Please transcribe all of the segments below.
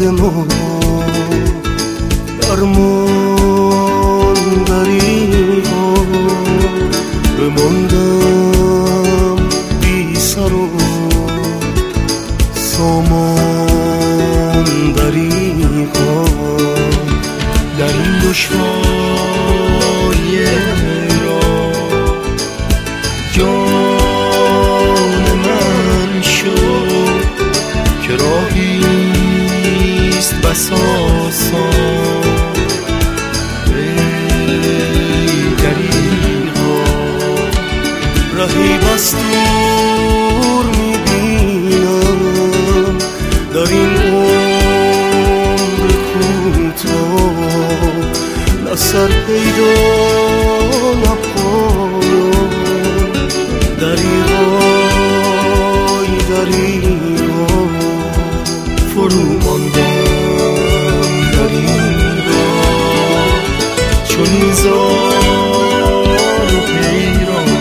درد ما درمان دریغا بماندم بی سر و سامان دریغا در این دشواری را جان من شد که راهیست بس آسان رهی بس دور میبینم در این عمر کوتاه، نه سر پیدا نه پایان، دریغای دریغا فرو ماندم در این راه چون این زار و پیران.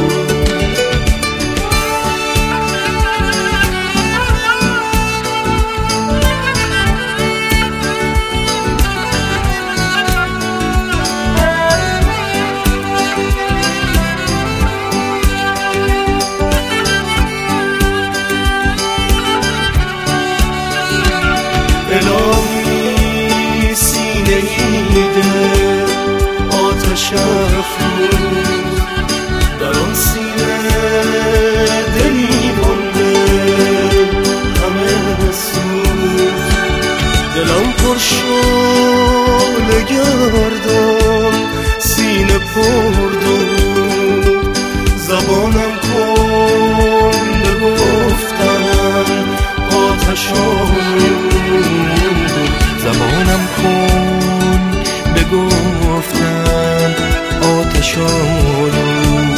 الهی سینه ایده آتش افروز، در آن سینه دلی مانده همه سوز، دلم پر شعله گردان سینه پر دود، زبانم کن بگفتن آتش زمانم کن بگفتن آتش آلود.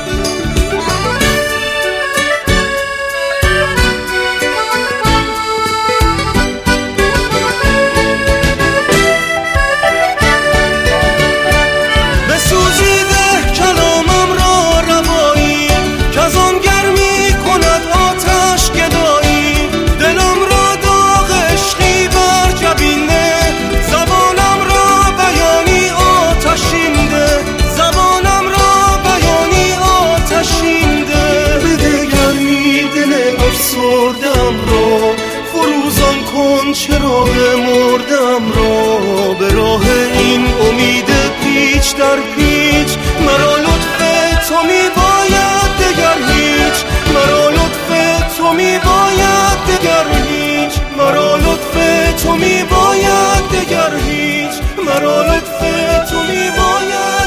بسوزیده کلامم را روایی که از آن گرمی کند آتش گدایی، دلم را داغ عشقی بر جبینه، زبانم را بیانی آتشین ده، زبانم را بیانی آتشین ده. بده گرمی دل افسردم را، فروزان کن چراغ مردم را، به راه این امید پیچ در پیچ، مرا لطف تو می باید دگر هیچ، مرا لطف تو می باید دگر هیچ، مرا لطف تو می باید دگر هیچ، مرا لطف تو می باید